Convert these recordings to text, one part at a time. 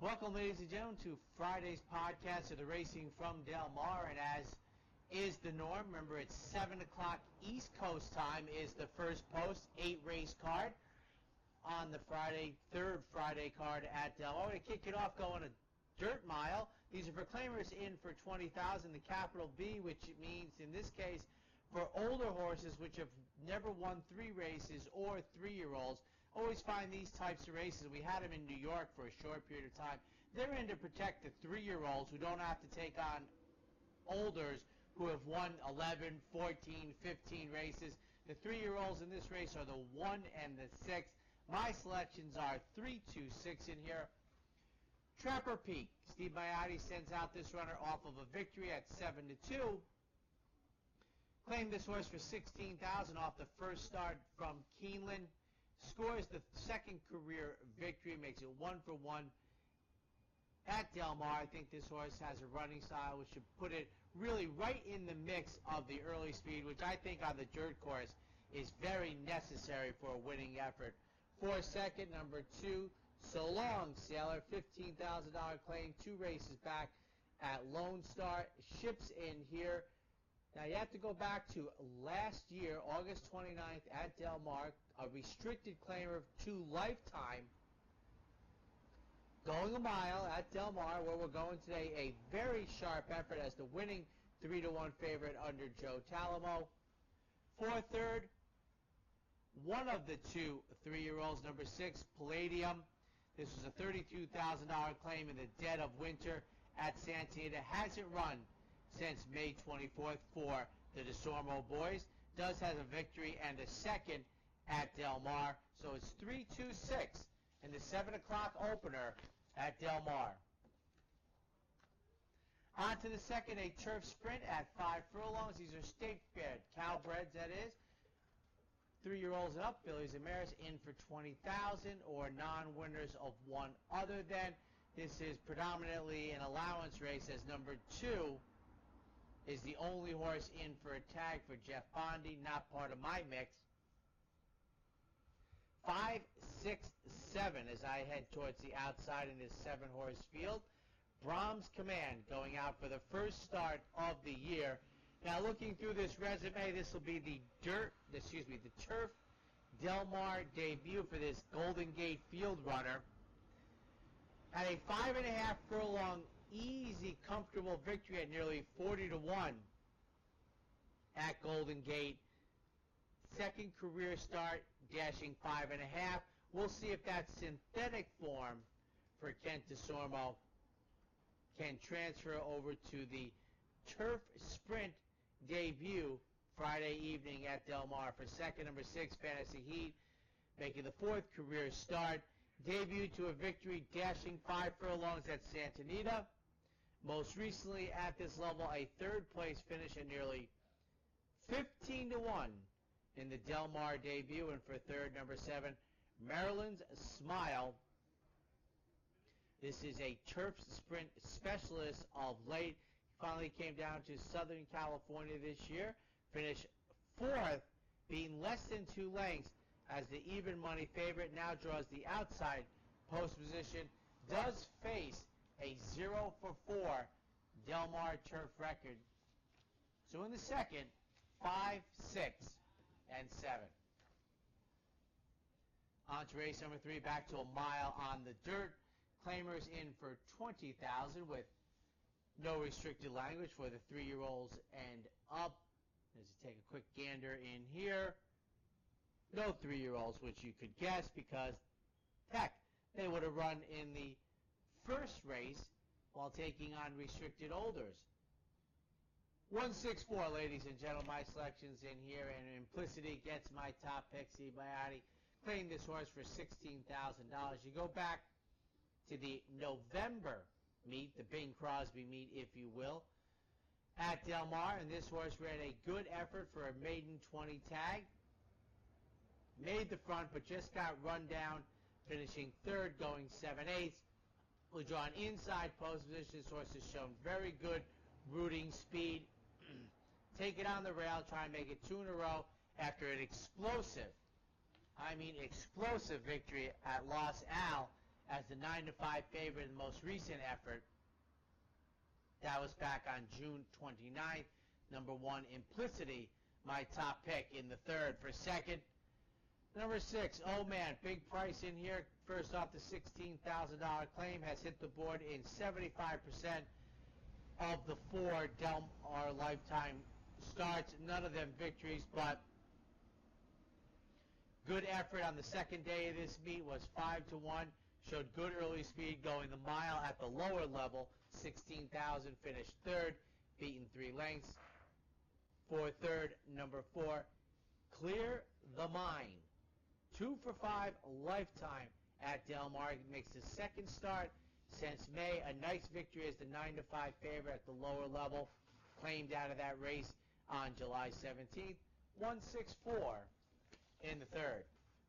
Welcome, ladies and gentlemen, to Friday's podcast of the Racing from Del Mar. And as is the norm, remember it's 7 o'clock East Coast time is the first post, 8-race card on the third Friday card at Del Mar. We're going to kick it off going a dirt mile. These are for claimers in for $20,000, the capital B, which means in this case for older horses which have never won 3 races or 3-year-olds. Always find these types of races. We had them in New York for a short period of time. They're in to protect the 3-year-olds who don't have to take on olders who have won 11, 14, 15 races. The 3-year-olds in this race are the 1 and the 6. My selections are 3, 2, 6 in here. Trapper Peak. Steve Maiotti sends out this runner off of a victory at 7-2. Claimed this horse for $16,000 off the first start from Keeneland. Scores the second career victory, makes it 1-for-1 at Del Mar. I think this horse has a running style which should put it really right in the mix of the early speed, which I think on the dirt course is very necessary for a winning effort. For second, number 2, So Long Sailor, $15,000 claim, 2 races back at Lone Star. Ships in here. Now, you have to go back to last year, August 29th at Del Mar, a restricted claimer to lifetime, going a mile at Del Mar, where we're going today. A very sharp effort as the winning 3-1 favorite under Joe Talamo. For third, one of the 2 3-year-olds, number 6, Palladium. This was a $32,000 claim in the dead of winter at Santa Anita. Hasn't run since May 24th for the DeSormo boys. Does have a victory and a second at Del Mar. So it's 3, 2, 6 in the 7 o'clock opener at Del Mar. On to the second, a turf sprint at 5 furlongs. These are state-bred Calbreds, that is. 3-year-olds and up, fillies and mares in for $20,000 or non-winners of one other than. This is predominantly an allowance race as number 2 is the only horse in for a tag for Jeff Bondi, not part of my mix. 5, 6, 7 as I head towards the outside in this 7-horse field. Brahms Command going out for the first start of the year. Now, looking through this resume, this will be the turf Del Mar debut for this Golden Gate field runner. At a 5.5 furlong easy, comfortable victory at nearly 40-1 at Golden Gate. Second career start, dashing 5.5. We'll see if that synthetic form for Kent DeSormo can transfer over to the turf sprint debut Friday evening at Del Mar. For second, number 6, Fantasy Heat, making the 4th career start. Debut to a victory, dashing 5 furlongs at Santa Anita. Most recently at this level, a 3rd place finish at nearly 15-1 in the Del Mar debut. And for third, number 7, Maryland's Smile. This is a turf sprint specialist of late. He finally came down to Southern California this year. Finished 4th, being less than 2 lengths as the even money favorite. Now draws the outside post position. Does face a 0-for-4 Del Mar turf record. So in the second, 5, 6, and 7. On to race number 3, back to a mile on the dirt. Claimers in for $20,000 with no restricted language for the 3-year-olds and up. As you take a quick gander in here, no 3-year-olds, which you could guess because, heck, they would have run in the first race while taking on restricted olders. 164, ladies and gentlemen, my selections in here, and Implicity gets my top pick. Steve Maiotti claimed this horse for $16,000. You go back to the November meet, the Bing Crosby meet, if you will, at Del Mar, and this horse ran a good effort for a maiden 20 tag. Made the front, but just got run down, finishing 3rd, going 7/8. Will draw an inside post position. This horse has shown very good rooting speed. Take it on the rail, try and make it 2 in a row after an explosive victory at Los Al as the 9-5 favorite in the most recent effort. That was back on June 29th. Number 1, Implicity, my top pick in the third. For second, number 6, Oh Man, big price in here. First off, the $16,000 claim has hit the board in 75% of the 4 Del Mar Lifetime starts. None of them victories, but good effort on the second day of this meet. Was 5-1. Showed good early speed going the mile at the lower level. 16,000, finished third, beaten 3 lengths. For third, number 4, Clear the Mind. 2 for 5 Lifetime at Del Mar. Makes his second start since May. A nice victory as the 9-5 favorite at the lower level. Claimed out of that race on July 17th. 1-6-4 in the third.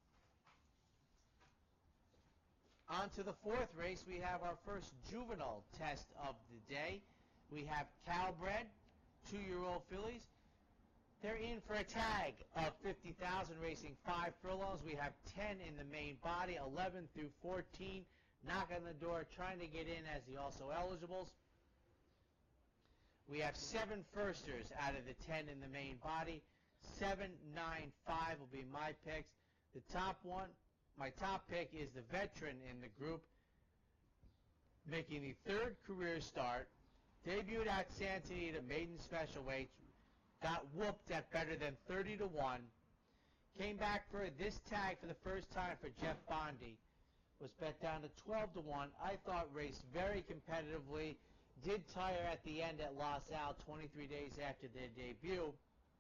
On to the fourth race, we have our first juvenile test of the day. We have Calbred, 2-year-old fillies. They're in for a tag of 50,000, racing 5 furlongs. We have 10 in the main body, 11 through 14. Knock on the door, trying to get in as the also eligibles. We have 7 firsters out of the 10 in the main body. 7, 9, 5 will be my picks. The top one, my top pick is the veteran in the group, making the third career start. Debuted at Santa Anita, maiden special weight. Got whooped at better than 30-1. Came back for this tag for the first time for Jeff Bondi. Was bet down to 12-1. I thought raced very competitively. Did tire at the end at La Salle 23 days after their debut.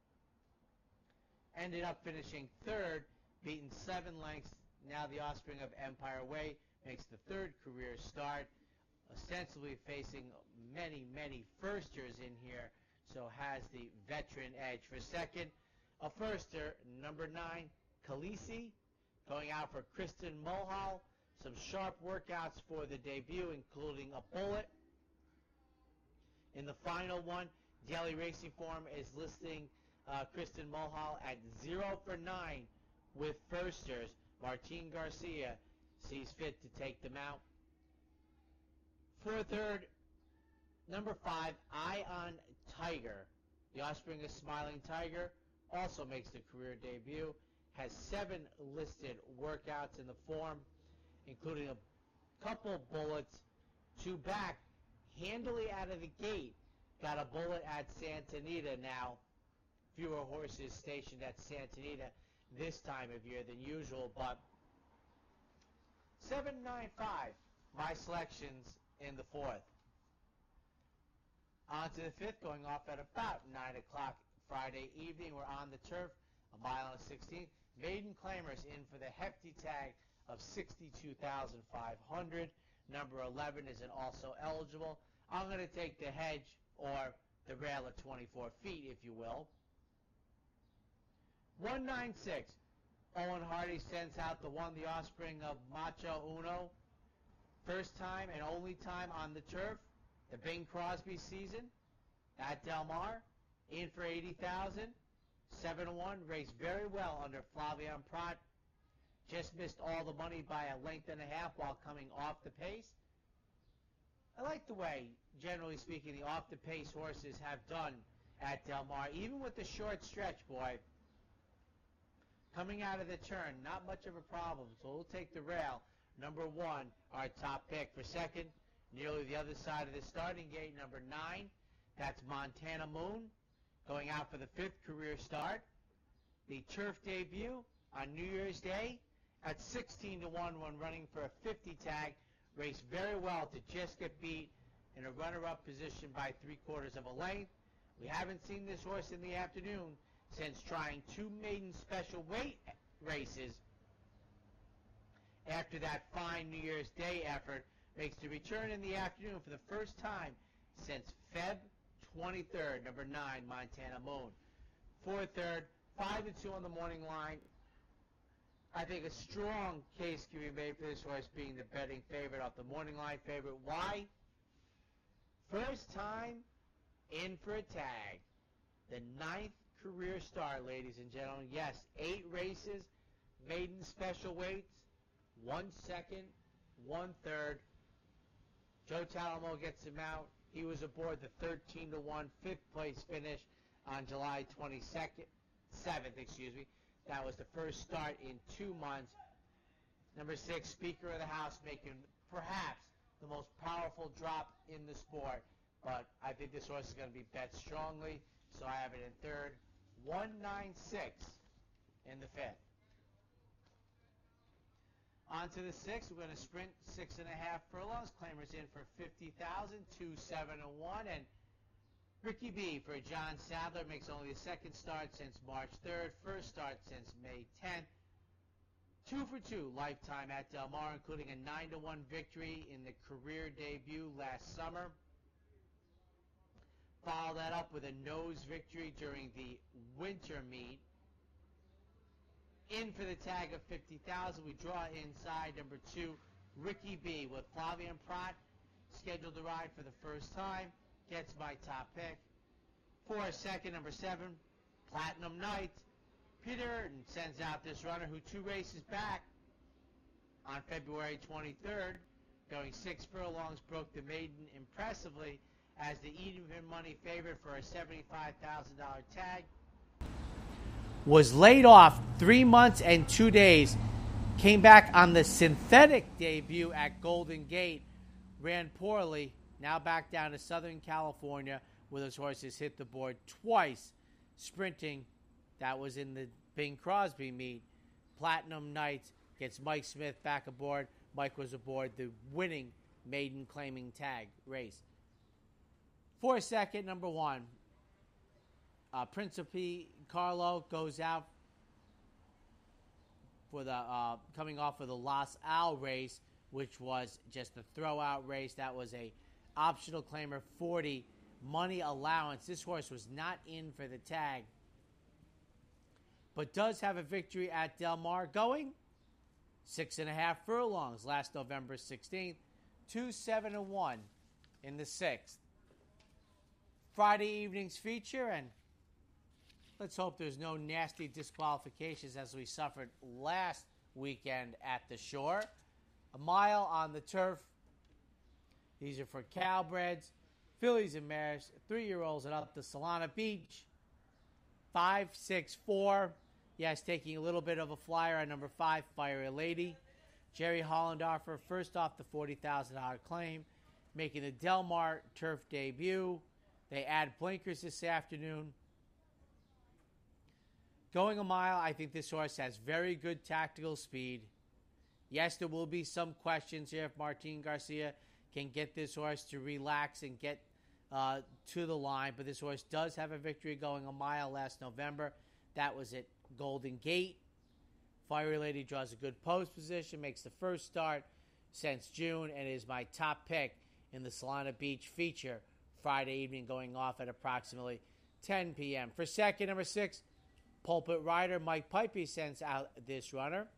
Ended up finishing third, beaten 7 lengths. Now the offspring of Empire Way makes the third career start. Ostensibly facing many, many firsters in here, so has the veteran edge. For second, a firster, number 9, Khaleesi, going out for Kristen Mulhall. Some sharp workouts for the debut, including a bullet. In the final one, Daily Racing Form is listing Kristen Mulhall at 0 for 9 with firsters. Martin Garcia sees fit to take them out. For third, number 5, Ion Tiger. The offspring of Smiling Tiger also makes the career debut. Has 7 listed workouts in the form, including a couple bullets. 2 back, handily out of the gate. Got a bullet at Santa Anita now. Fewer horses stationed at Santa Anita this time of year than usual, but 7, 9, 5, my selections in the fourth. On to the fifth, going off at about 9 o'clock Friday evening. We're on the turf, a mile and 16. Maiden claimers in for the hefty tag of 62,500. Number 11 is an also eligible. I'm going to take the hedge, or the rail at 24 feet, if you will. 196. Owen Hardy sends out the one, the offspring of Macho Uno. First time and only time on the turf. The Bing Crosby season at Del Mar. In for 80,000. 7-1. Raced very well under Flavien Prat. Just missed all the money by a length and a half while coming off the pace. I like the way, generally speaking, the off-the-pace horses have done at Del Mar. Even with the short stretch, boy. Coming out of the turn, not much of a problem. So we'll take the rail. Number 1, our top pick. For second, nearly the other side of the starting gate, number 9. That's Montana Moon, going out for the 5th career start. The turf debut on New Year's Day at 16-1 when running for a 50 tag. Raced very well to just get beat in a runner-up position by 3/4 of a length. We haven't seen this horse in the afternoon since trying 2 maiden special weight races. After that fine New Year's Day effort, makes the return in the afternoon for the first time since Feb 23rd, number 9, Montana Moon. For third, 5-2 on the morning line. I think a strong case can be made for this horse being the betting favorite off the morning line favorite. Why? First time in for a tag. The 9th career start, ladies and gentlemen. Yes, 8 races, maiden special weights, 1 second, 1/3. Joe Talamo gets him out. He was aboard the 13-1 fifth-place finish on July 7th. That was the first start in 2 months. Number 6, Speaker of the House, making perhaps the most powerful drop in the sport. But I think this horse is going to be bet strongly, so I have it in third. 196 in the fifth. On to the sixth. We're going to sprint 6.5 furlongs. Claimers in for 50,000, 2-7-1, and Ricky B for John Sadler makes only a second start since March 3rd, first start since May 10th. 2 for 2 lifetime at Del Mar, including a 9-1 victory in the career debut last summer. Follow that up with a nose victory during the winter meet. In for the tag of 50,000, we draw inside number 2, Ricky B, with Flavien Prat scheduled to ride for the first time. Gets my top pick. For a second, number 7, Platinum Knight. Peter sends out this runner who 2 races back on February 23rd, going 6 furlongs, broke the maiden impressively as the even money favorite for a $75,000 tag. Was laid off 3 months and 2 days. Came back on the synthetic debut at Golden Gate. Ran poorly. Now back down to Southern California where those horses hit the board twice. Sprinting. That was in the Bing Crosby meet. Platinum Knights gets Mike Smith back aboard. Mike was aboard the winning maiden claiming tag race. For a second, number 1. Principe Carlo goes out for the coming off of the Los Al race, which was just a throwout race. That was a optional claimer 40 money allowance. This horse was not in for the tag, but does have a victory at Del Mar, going 6.5 furlongs last November 16th, 2-7-1 in the 6th. Friday evening's feature, and let's hope there's no nasty disqualifications as we suffered last weekend at the Shore. A mile on the turf. These are for Cowbreds, fillies and mares, 3-year-olds and up to Solana Beach. 5-6-4. Yes, taking a little bit of a flyer on number 5, Fiery Lady. Jerry Hollendorfer first off the $40,000 claim, making the Del Mar turf debut. They add blinkers this afternoon. Going a mile, I think this horse has very good tactical speed. Yes, there will be some questions here if Martin Garcia can get this horse to relax and get to the line. But this horse does have a victory going a mile last November. That was at Golden Gate. Fiery Lady draws a good post position, makes the first start since June, and is my top pick in the Solana Beach feature Friday evening, going off at approximately 10 p.m. For second, number 6, Pulpit Rider Mike Pipey sends out this runner.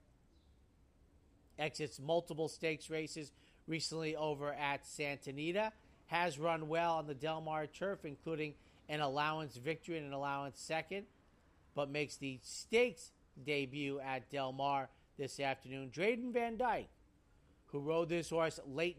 Exits multiple stakes races recently over at Santa Anita. Has run well on the Del Mar turf, including an allowance victory and an allowance second, but makes the stakes debut at Del Mar this afternoon. Drayden Van Dyke, who rode this horse late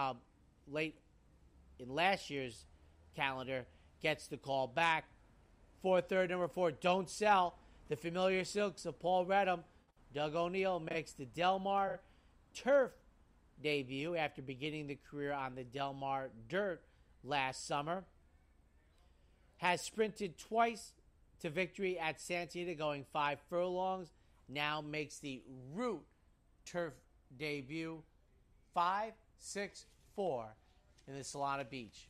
in last year's calendar, gets the call back. For third, number 4, Don't Sell. The Familiar Silks of Paul Redham. Doug O'Neill makes the Del Mar turf debut after beginning the career on the Del Mar dirt last summer. Has sprinted twice to victory at Santa Anita, going 5 furlongs. Now makes the Route turf debut. 5-6-4 in the Solana Beach.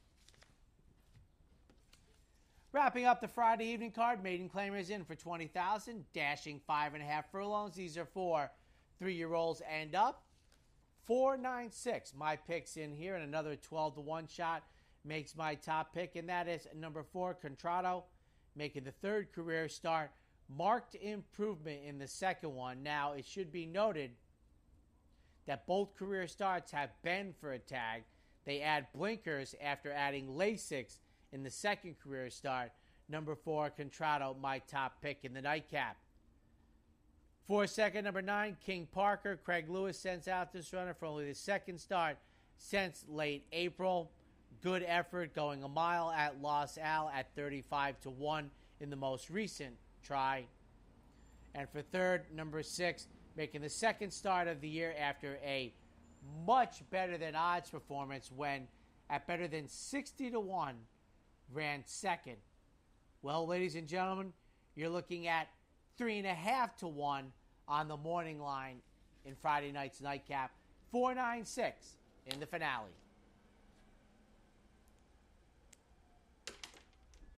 Wrapping up the Friday evening card, maiden claimers in for 20,000, dashing 5.5 furlongs. These are for 3-year-olds and up. 4-9-6. My picks in here, and another 12-1 shot makes my top pick, and that is number 4, Contrato, making the third career start. Marked improvement in the second one. Now, it should be noted that both career starts have been for a tag. They add blinkers after adding Lasix in the second career start. Number 4, Contrato, my top pick in the nightcap. For second, number 9, King Parker. Craig Lewis sends out this runner for only the second start since late April. Good effort, going a mile at Los Al at 35-1 in the most recent try. And for third, number 6, making the second start of the year after a much better than odds performance when at better than 60-1 ran second. Well, ladies and gentlemen, you're looking at 3.5-1 on the morning line in Friday night's nightcap. 496 in the finale.